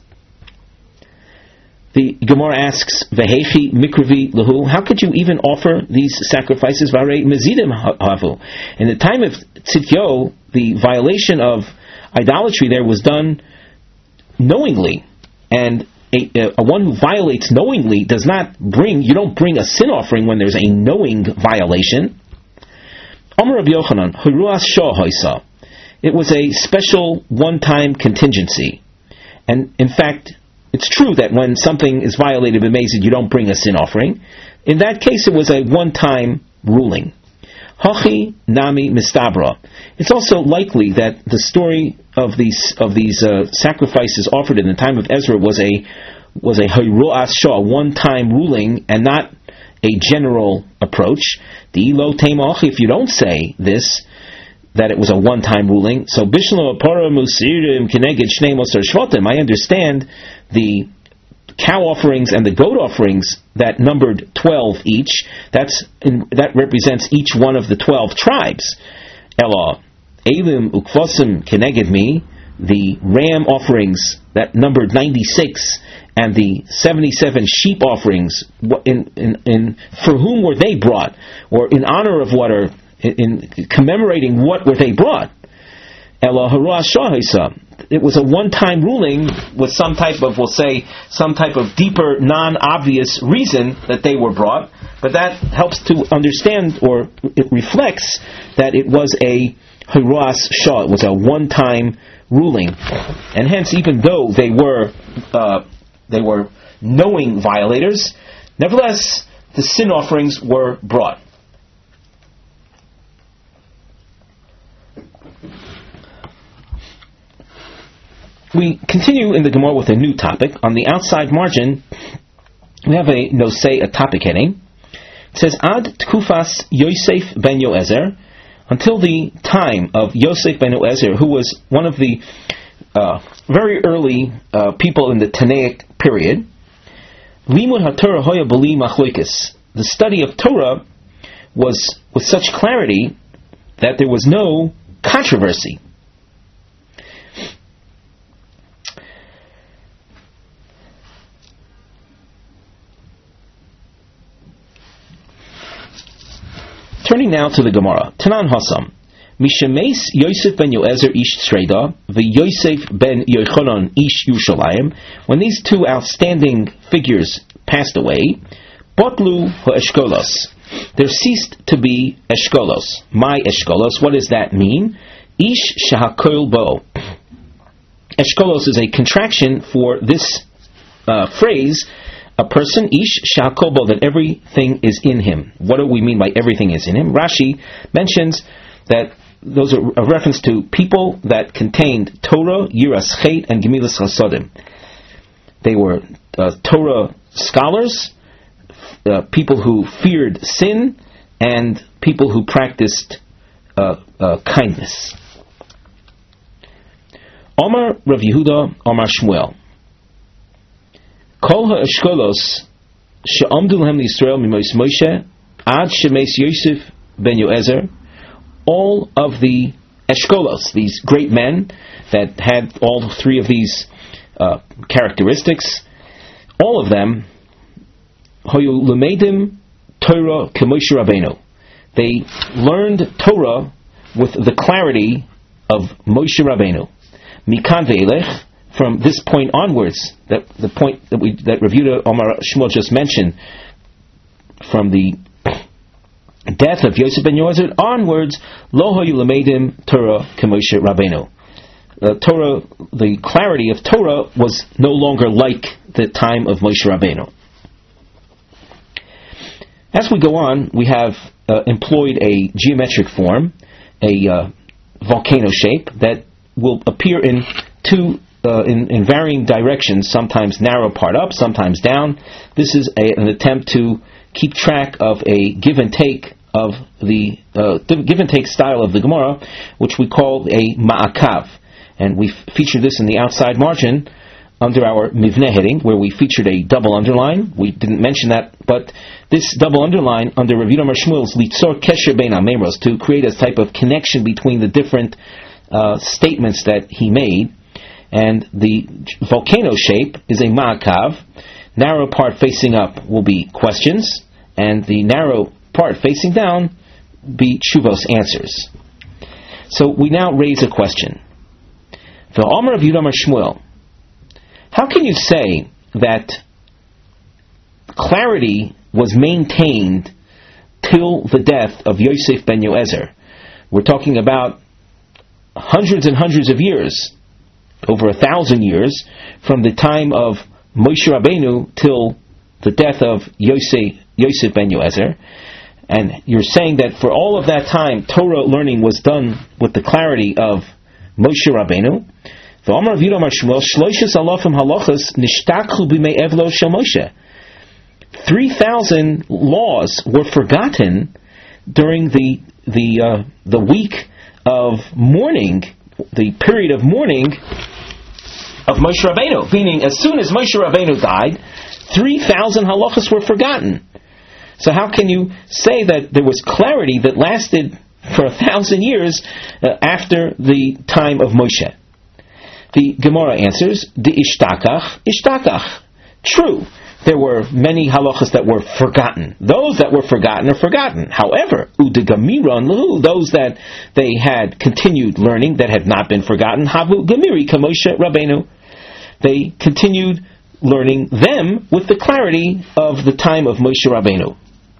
The Gemara asks, Vehechi mikrivi lahu, how could you even offer these sacrifices? Varei mezidim havu. In the time of Tzidkio, the violation of idolatry there was done knowingly, and a, a, a one who violates knowingly does not bring, you don't bring a sin offering when there's a knowing violation. Amar Rabbi Yochanan, Hiruas Shah Hoisa. It was a special one-time contingency. And in fact, it's true that when something is violated b'mezid, you don't bring a sin offering. In that case, it was a one-time ruling. Hachi nami mistabra. It's also likely that the story of these of these uh, sacrifices offered in the time of Ezra was a was a hiruas shah, one-time ruling, and not a general approach. The lo teimach. If you don't say this, that it was a one-time ruling, so bishlo apara musirim keneged shnei mosar shvatim. I understand the cow offerings and the goat offerings that numbered twelve each. That's in, that represents each one of the twelve tribes. Ela elim ukvasim keneged me, the ram offerings that numbered ninety-six, and the seventy-seven sheep offerings. In, in, in for whom were they brought, or in honor of what, or in, in commemorating what were they brought? Ela haruas shahisa. It was a one-time ruling with some type of, we'll say, some type of deeper, non-obvious reason that they were brought, but that helps to understand, or it reflects that it was a hiruas shah, it was a one-time ruling, and hence, even though they were uh, they were knowing violators, nevertheless, the sin offerings were brought. We continue in the Gemara with a new topic. On the outside margin, we have a nosei, a topic heading. It says, Ad Tkufas Yosef ben Yoezer, until the time of Yosef ben Yoezer, who was one of the uh, very early uh, people in the Tanaic period. Limud HaTorah hoya b'li machloikis. The study of Torah was with such clarity that there was no controversy. Turning now to the Gemara. Tanan Hasam. Mishemes Yosef ben Yoezer ish Sreda, v'Yosef ben Yochanan ish Yerushalayim. When these two outstanding figures passed away, Botlu ha'eshkolos. There ceased to be eshkolos. My eshkolos. What does that mean? Ish shahakol bo. Eshkolos is a contraction for this uh, phrase. A person, ish shahakol bo, that everything is in him. What do we mean by everything is in him? Rashi mentions that those are a reference to people that contained Torah, Yiras Chet, and Gemilas Chasodim. They were uh, Torah scholars, uh, people who feared sin, and people who practiced uh, uh, kindness. Omar Rav Yehuda, Omar Shmuel. Kol ha'eshkolos she'amdu lahem l'Yisrael mimos Moshe ad shemes Yosef ben Yoezer. All of the eshkolos, these great men that had all three of these uh, characteristics, all of them, hoyu lemedim Torah k'Moshe Rabbeinu. They learned Torah with the clarity of Moshe Rabbeinu. Mikan ve'elech, from this point onwards, that the point that we that Rav Yehuda Omar Shmuel just mentioned, from the death of Yosef ben Yoezer onwards, lo hoyu lemedim Torah k'Moshe Rabbeinu. The Torah, the clarity of Torah was no longer like the time of Moshe Rabbeinu. As we go on, we have uh, employed a geometric form, a uh, volcano shape that will appear in two uh, in, in varying directions, sometimes narrow part up, sometimes down. This is a, an attempt to keep track of a give and take of the uh, give and take style of the Gemara, which we call a ma'akav. And we f- featured this in the outside margin under our Mivneh heading, where we featured a double underline. We didn't mention that, but this double underline under Rav Yehuda Omar Shmuel's Litzor Kesher Bein HaMeimros, to create a type of connection between the different uh, statements that he made. And the volcano shape is a ma'akav. Narrow part facing up will be questions, and the narrow part facing down be Tshuvos, answers. So we now raise a question. The Omer of Yehuda Omar Shmuel, how can you say that clarity was maintained till the death of Yosef ben Yoezer? We're talking about hundreds and hundreds of years, over a thousand years, from the time of Moshe Rabbeinu till the death of Yosef, Yosef ben Yoezer. And you're saying that for all of that time, Torah learning was done with the clarity of Moshe Rabbeinu. The Omer of Yehuda Omar Shmuel, Shloishes alafim halachas nishtakhu b'mei evlo shel Moshe. Three thousand laws were forgotten during the the uh, the week of mourning, the period of mourning of Moshe Rabbeinu. Meaning, as soon as Moshe Rabbeinu died, three thousand halachas were forgotten. So how can you say that there was clarity that lasted for a thousand years uh, after the time of Moshe? The Gemara answers, "Di ishtakach, ishtakach." True, there were many halachas that were forgotten. Those that were forgotten are forgotten. However, udegamiron lahu, those that they had continued learning that had not been forgotten, havu gemiri kamoshe Rabbeinu. They continued learning them with the clarity of the time of Moshe Rabbeinu.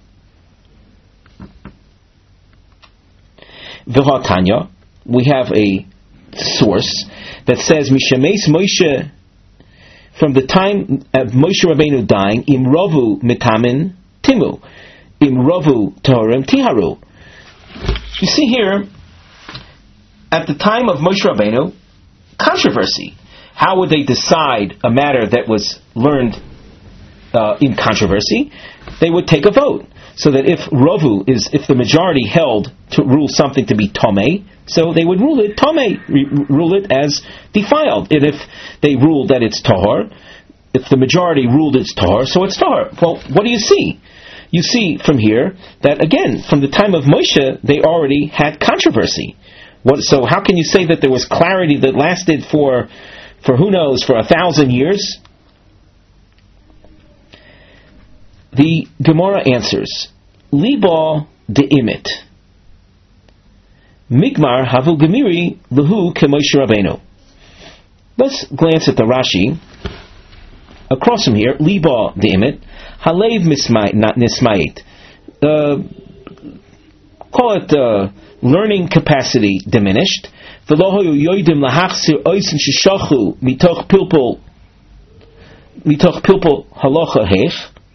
V'hatanya, we have a source that says Mishemes Moshe, from the time of Moshe Rabbeinu dying, Imrovu mitamin timu, Imrovu torim tiharu. You see here, at the time of Moshe Rabbeinu, controversy. How would they decide a matter that was learned uh, in controversy? They would take a vote. So that if Rovu is, if the majority held to rule something to be Tomei, so they would rule it Tomei, rule it as defiled. And if they ruled that it's Tahor, if the majority ruled it's Tahor, so it's Tahor. Well, what do you see? You see from here that, again, from the time of Moshe, they already had controversy. What, so how can you say that there was clarity that lasted for, for who knows, for a thousand years? The Gemara answers, Liba de'imit. Migmar havu gemiri lehu keMoshe Rabbeinu. Let's glance at the Rashi. Across from here, liba de'imit, halev nismayit. Uh, call it uh, learning capacity diminished. V'lohoyu yoidim lahachsir oisin shishachu mitoch pilpul mitoch pilpul halacha hech.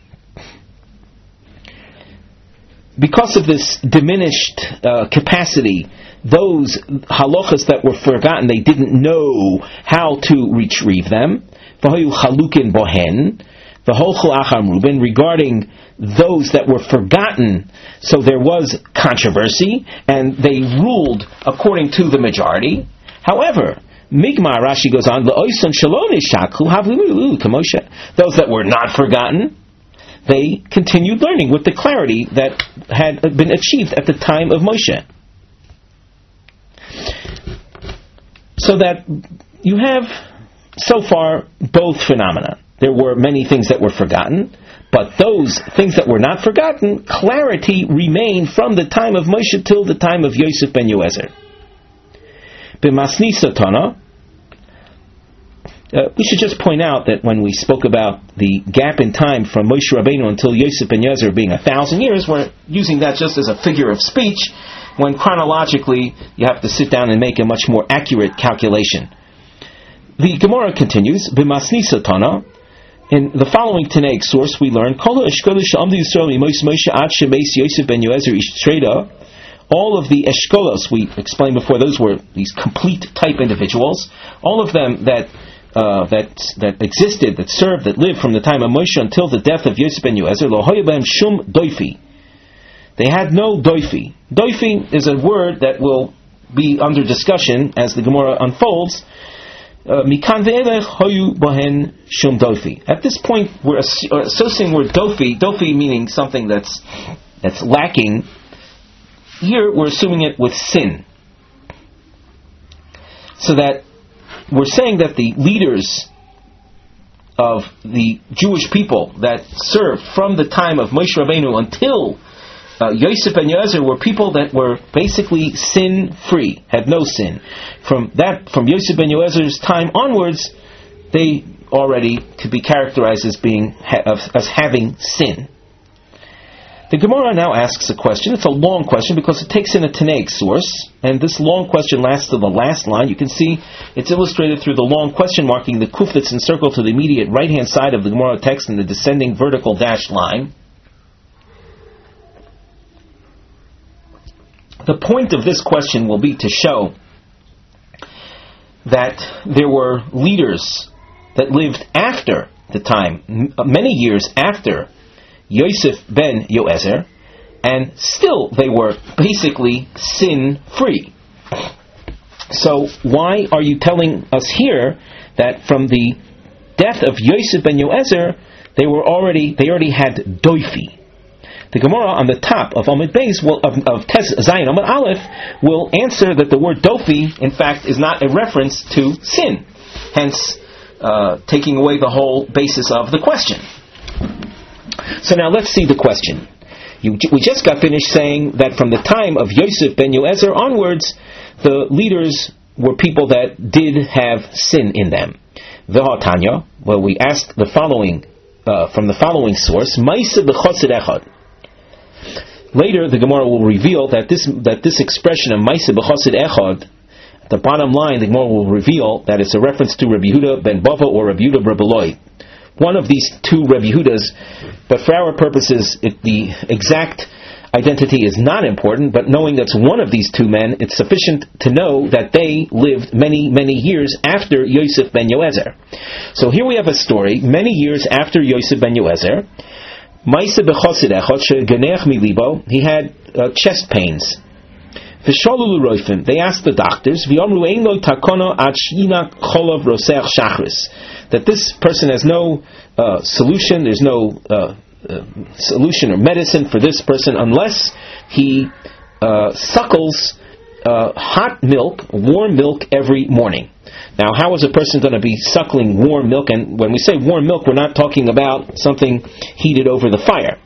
Because of this diminished uh, capacity, those halachas that were forgotten, they didn't know how to retrieve them. V'hoyu chalukin bohen. V'holchu acham ruben, regarding those that were forgotten, so there was controversy, and they ruled according to the majority. However, Migmar, Rashi goes on, those that were not forgotten, they continued learning with the clarity that had been achieved at the time of Moshe. So that you have, so far, both phenomena. There were many things that were forgotten, but those things that were not forgotten, clarity remained from the time of Moshe till the time of Yosef ben Yoezer. B'masnisa Tana, Uh, we should just point out that when we spoke about the gap in time from Moshe Rabbeinu until Yosef ben Yoezer being a thousand years, we're using that just as a figure of speech, when chronologically you have to sit down and make a much more accurate calculation. The Gemara continues, B'masnisa Tana, in the following Tanaic source we learn, all of the eshkolos, we explained before, those were these complete type individuals, all of them that Uh, that that existed, that served, that lived from the time of Moshe until the death of Yosef ben Yoezer, lo hoya b'hem shum doifi. They had no doifi. Doifi is a word that will be under discussion as the Gemara unfolds. Mikan ve'elech hoyu bohen shum doifi. At this point, we're associating word dofi, dofi meaning something that's that's lacking. Here, we're assuming it with sin. So that we're saying that the leaders of the Jewish people that served from the time of Moshe Rabbeinu until uh, Yosef ben Yoezer were people that were basically sin-free, had no sin. From that, from Yosef ben Yoezer's time onwards, they already could be characterized as being as having sin. The Gemara now asks a question. It's a long question because it takes in a Tanaic source, and this long question lasts to the last line. You can see it's illustrated through the long question marking, the kuf that's encircled to the immediate right-hand side of the Gemara text in the descending vertical dashed line. The point of this question will be to show that there were leaders that lived after the time, many years after Yosef ben Yoezer, and still they were basically sin-free. So why are you telling us here that from the death of Yosef ben Yoezer, they were already they already had doifi? The Gemara on the top of Amud Beis will, of, of Tes Zayin Amud Aleph will answer that the word dofi, in fact, is not a reference to sin, hence uh, taking away the whole basis of the question. So now let's see the question. You, we just got finished saying that from the time of Yosef ben Yoezer onwards, the leaders were people that did have sin in them. V'hatanya, well, we asked the following uh, from the following source: Ma'aseh b'chosid echad. Later, the Gemara will reveal that this that this expression of Ma'aseh b'chosid echad, at the bottom line, the Gemara will reveal that it's a reference to Rabbi Yehuda ben Bava or Rabbi Yehuda bar Eloi. One of these two Rabbi Yehudas, but for our purposes, it, the exact identity is not important, but knowing that's one of these two men, it's sufficient to know that they lived many, many years after Yosef ben Yoezer. So here we have a story, many years after Yosef ben Yoezer, Ma'aseh b'chosid echad she'ganech milibo, he had uh, chest pains. V'shalu l'roifim, they asked the doctors, v'yomru ein lo takono ad shina cholov roseach shachris, that this person has no uh, solution, there's no uh, uh, solution or medicine for this person unless he uh, suckles uh, hot milk, warm milk every morning. Now, how is a person going to be suckling warm milk? And when we say warm milk, we're not talking about something heated over the fire.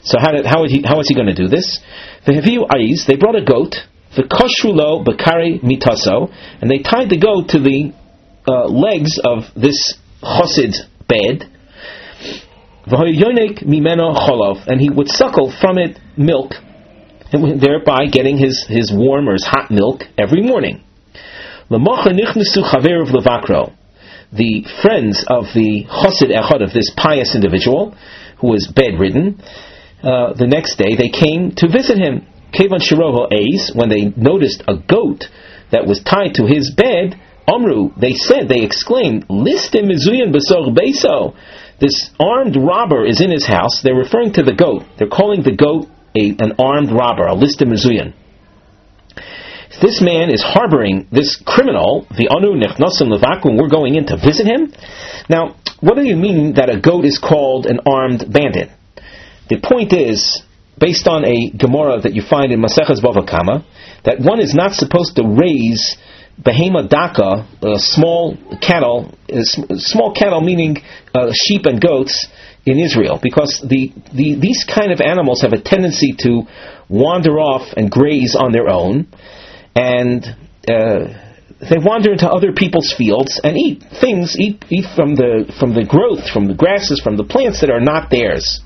So how did, how was he how was he going to do this? The Heviu Ais, they brought a goat, the Koshrulo Bakari Mitaso, and they tied the goat to the uh, legs of this Chosid's bed. V'hoyonek mimeno cholov, and he would suckle from it milk, and thereby getting his, his warm or his hot milk every morning. L'mocha nichnesu chaver of levakro, the friends of the Chosid Echad, of this pious individual who was bedridden, uh, the next day they came to visit him. Kevan shiroho eis, when they noticed a goat that was tied to his bed, Omru, they said, they exclaimed, Listim mizuyan besor beiso, this armed robber is in his house. They're referring to the goat. They're calling the goat a, an armed robber, a listim mizuyan. This man is harboring this criminal, the anu nechnasim levakum, we're going in to visit him. Now, what do you mean that a goat is called an armed bandit? The point is, based on a Gemara that you find in Maseches Bava Kama, that one is not supposed to raise behema daka, uh, small cattle, uh, small cattle meaning uh, sheep and goats in Israel, because the, the these kind of animals have a tendency to wander off and graze on their own, and uh, they wander into other people's fields and eat things, eat eat from the from the growth, from the grasses, from the plants that are not theirs.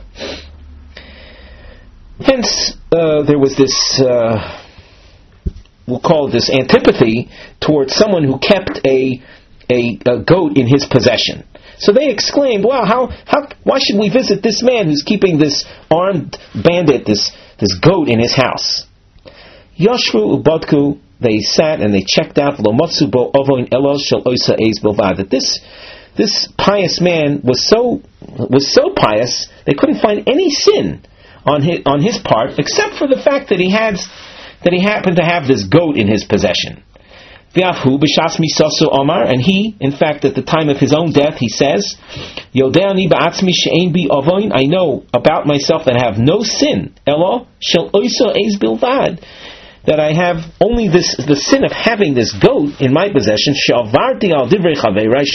Hence, uh, there was this. Uh, we'll call it this antipathy towards someone who kept a, a a goat in his possession. So they exclaimed, "Wow, how how why should we visit this man who's keeping this armed bandit, this this goat in his house?" Yashru ubadku, they sat and they checked out lomotsu bo ovoin elo shel oisa eis bilvad, that this this pious man was so was so pious they couldn't find any sin on his on his part, except for the fact that he had. that he happened to have this goat in his possession. V'afhu b'shas misosu omar, and he, in fact, at the time of his own death, he says, Yodeani ba'atzmi she'ein bi avoin, I know about myself that I have no sin, elo shel oiso eis bilvad, that I have only this, the sin of having this goat in my possession, she'avarti al divrei chaverai,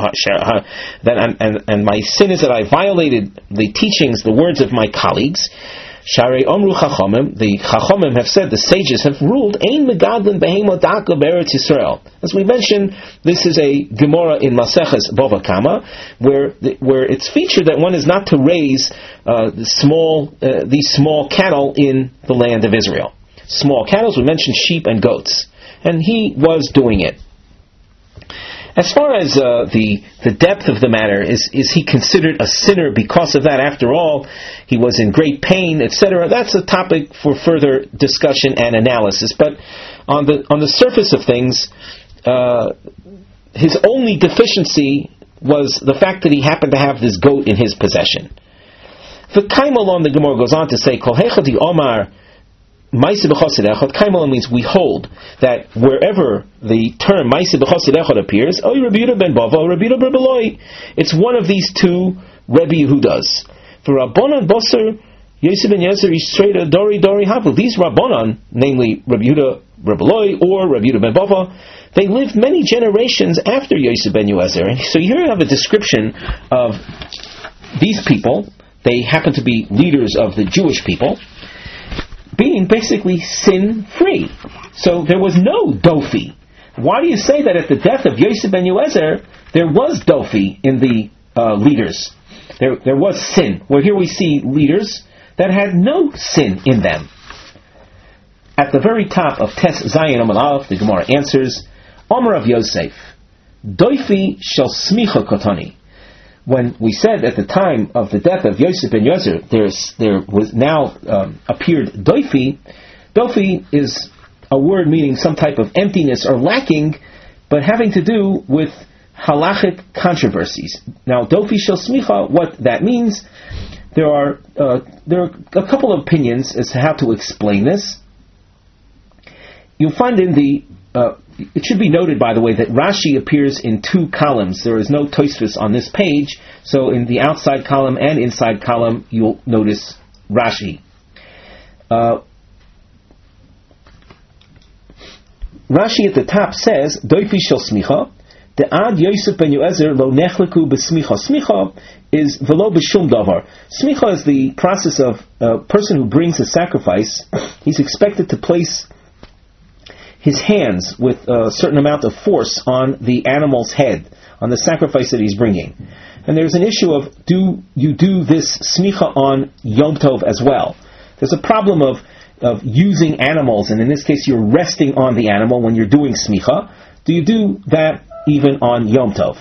and, and, and my sin is that I violated the teachings, the words of my colleagues. Sharei Omru Chachomim, the Chachomim have said, the sages have ruled, Ein Megadlin Behemo Daka Beretz Yisrael. As we mentioned, this is a Gemara in Maseches Bava Kama, where the, where it's featured that one is not to raise uh, the small uh, these small cattle in the land of Israel. Small cattle, we mentioned sheep and goats, and he was doing it. As far as uh, the the depth of the matter, is is he considered a sinner because of that? After all, he was in great pain, et cetera. That's a topic for further discussion and analysis. But on the on the surface of things, uh, his only deficiency was the fact that he happened to have this goat in his possession. The Kaimalon, the Gemara goes on to say, Kol Hechadi Omar. Maise b'chosid echad, kaimala means we hold that wherever the term Maise b'chosid echad appears, oh, Rabbi Yehuda ben Bava, Rabbi Yehuda ben Beloi, it's one of these two Rabbi Yehudas. For Rabbanan Boser, Yosef ben Yezer, Yisrael, Dori, Dori, Havu. These Rabbanan, namely Rabbi Yehuda ben Beloi or Rabbi Yehuda ben Bava, they lived many generations after Yosef ben Yezer. And so here you have a description of these people. They happen to be leaders of the Jewish people, being basically sin-free. So there was no dofi. Why do you say that at the death of Yosef ben Yezer, there was dofi in the uh, leaders? There there was sin. Well, here we see leaders that had no sin in them. At the very top of Tes Zayin Amud Aleph, the Gemara answers, Omer of Yosef, dofi shel smicha kotani. When we said at the time of the death of Yosef ben Yezer, there's, there was now um, appeared dofi. Dofi is a word meaning some type of emptiness or lacking, but having to do with halachic controversies. Now, dofi shel smicha, what that means, there are uh, there are a couple of opinions as to how to explain this. You'll find in the uh, it should be noted, by the way, that Rashi appears in two columns. There is no Tosfos on this page, so in the outside column and inside column, you'll notice Rashi. Uh, Rashi at the top says, Doifi shel smicha, The ad Yosef ben Yoezer lo nechleku b'smicha. Smicha is velo b'shum davar. Smicha is the process of a person who brings a sacrifice. He's expected to place his hands with a certain amount of force on the animal's head, on the sacrifice that he's bringing. And there's an issue of, do you do this smicha on Yom Tov as well? There's a problem of, of using animals, and in this case you're resting on the animal when you're doing smicha. Do you do that even on Yom Tov?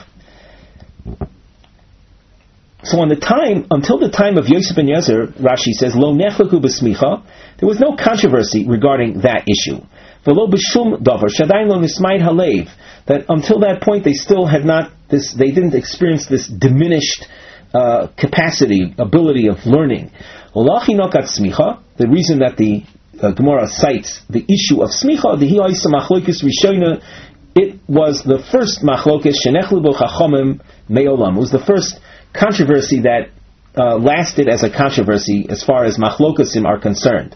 So on the time, until the time of Yosef ben Yoezer, Rashi says, Lo nechleku b'smicha, there was no controversy regarding that issue. V'lo b'shum davar, shadayin lo nismaid halev, that until that point they still had not, this, they didn't experience this diminished uh, capacity, ability of learning. Olachi nokat smicha, the reason that the uh, Gemara cites the issue of smicha, the hi'aysa machlokes rishona, it was the first machlokes shenechlu bo chachamim me'olam. It was the first controversy that uh, lasted as a controversy as far as machlokesim are concerned.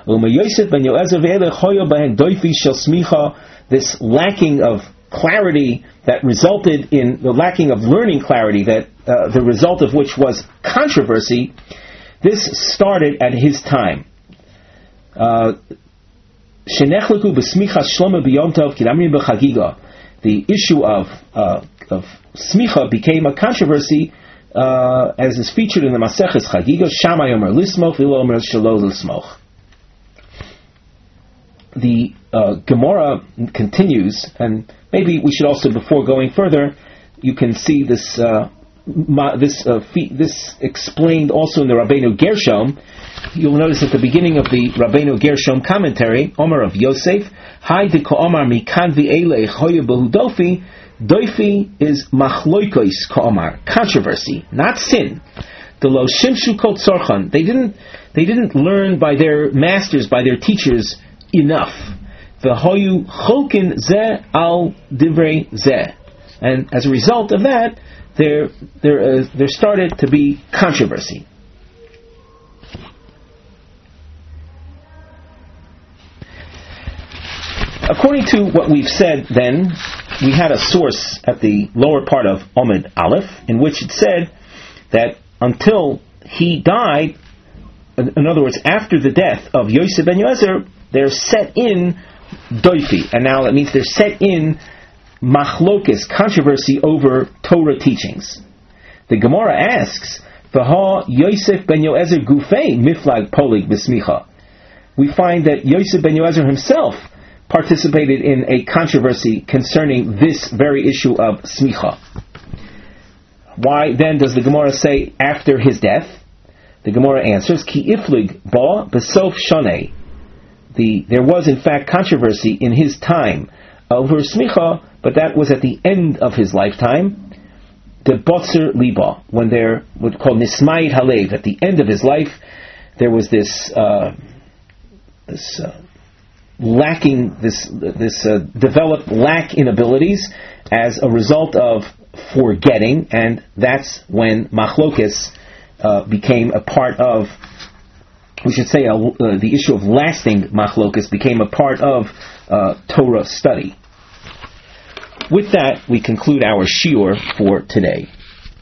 This lacking of clarity that resulted in the lacking of learning clarity, that uh, the result of which was controversy, this started at his time. Uh, the issue of uh, of smicha became a controversy, uh, as is featured in the Maseches Chagiga. Shammai omer lismoch, v'lo omer shelo lismoch. The uh, Gemara continues, and maybe we should also, before going further, you can see this uh, ma, this uh, fe- this explained also in the Rabbeinu Gershom. You'll notice at the beginning of the Rabbeinu Gershom commentary, Omer of Yosef, Hai de Omar mikan v'elech hoya behu dofi. Dofi is machloikos ka'omar, controversy, not sin. The lo shimshu kol tzorchan, they didn't they didn't learn by their masters, by their teachers enough. V'hoyu cholkin zeh al divrei zeh, and as a result of that, there there uh, there started to be controversy. According to what we've said, then, we had a source at the lower part of Omid Aleph, in which it said that until he died, in other words, after the death of Yosef ben Yoezer, they're set in doifi, and now that means they're set in machlokes, controversy over Torah teachings. The Gemara asks, V'ha Yosef ben Yoezer gufei miflag polig b'smicha. We find that Yosef ben Yoezer himself participated in a controversy concerning this very issue of smicha. Why then does the Gemara say after his death? The Gemara answers, Ki iflig ba besof shonei. The there was in fact controversy in his time over smicha, but that was at the end of his lifetime. The botzer liba, when there would call nismaid halev, at the end of his life, there was this uh, this. Uh, lacking this this uh, developed lack in abilities as a result of forgetting, and that's when machlokes uh, became a part of, we should say, uh, uh, the issue of lasting machlokes became a part of uh, Torah study. With that, we conclude our shiur for today.